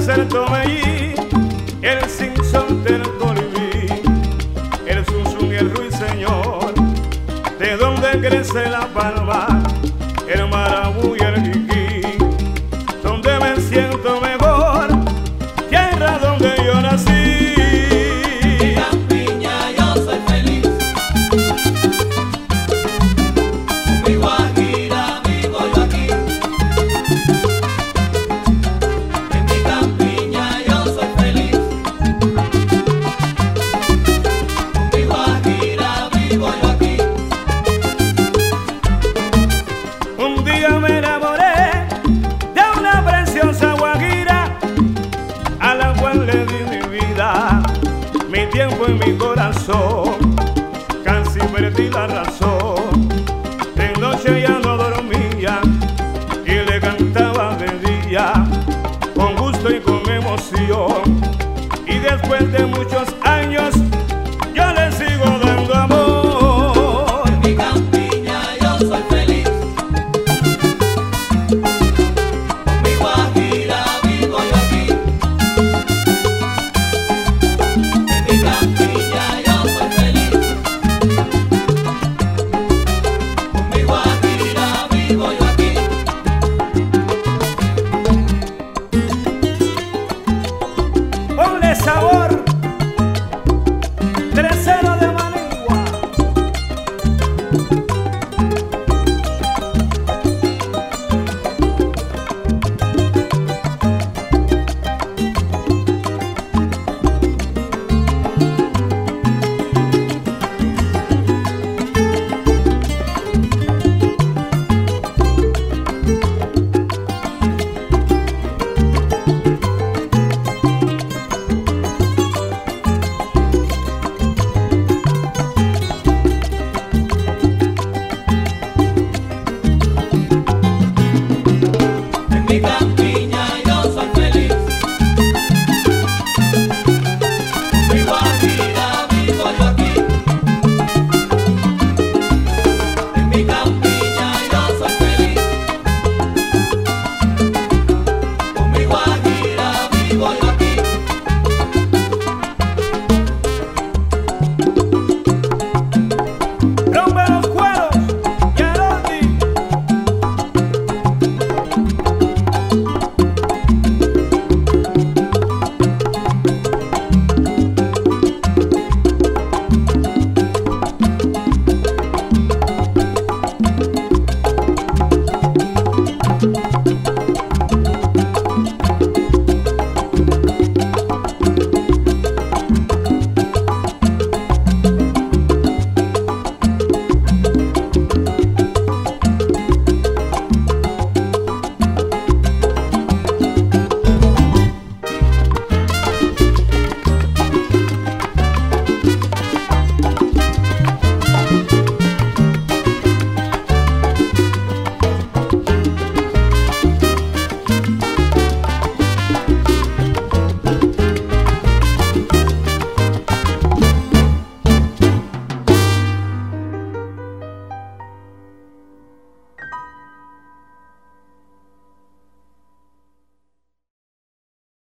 el Tomeí, el Sinsonte, el Colibrí, el Sunsun y el Ruiseñor, de donde crece la palma, el marabú y el jiquí, donde me siento mejor, tierra donde yo nací. En mi campiña yo soy feliz, con mi guajira vivo yo aquí. En mi campiña yo soy feliz, con mi guajira vivo yo aquí. Un día me enamoré de una preciosa guajira, a la cual le di mi vida, mi tiempo y mi corazón. Casi perdí la razón, de noche ya no dormía y le cantaba de día, con gusto y con emoción. Y después de muchos años